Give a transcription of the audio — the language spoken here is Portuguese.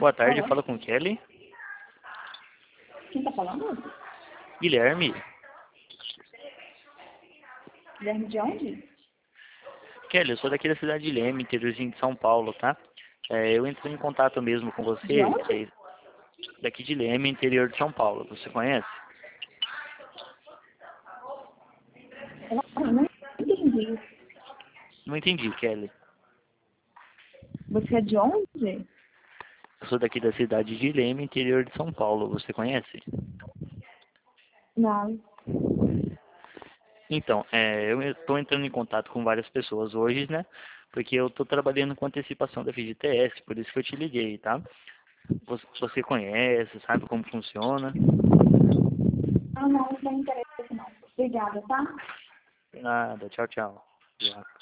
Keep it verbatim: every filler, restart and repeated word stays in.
Boa tarde, Alô? fala com Kelly. Quem tá falando? Guilherme. Guilherme de onde? Kelly, eu sou daqui da cidade de Leme, interiorzinho de São Paulo, tá? É, eu entrei em contato mesmo com De você, onde? é, daqui de Leme, interior de São Paulo. Você conhece? Eu não entendi. Não entendi, Kelly. Você é de onde? Eu sou daqui da cidade de Leme, interior de São Paulo. Você conhece? Não. Então, é, eu estou entrando em contato com várias pessoas hoje, né? Porque eu estou trabalhando com antecipação da F G T S, por isso que eu te liguei, tá? Você, você conhece, sabe como funciona? Ah, não, não tem interesse não. Obrigada, tá? Nada, tchau, tchau. Já.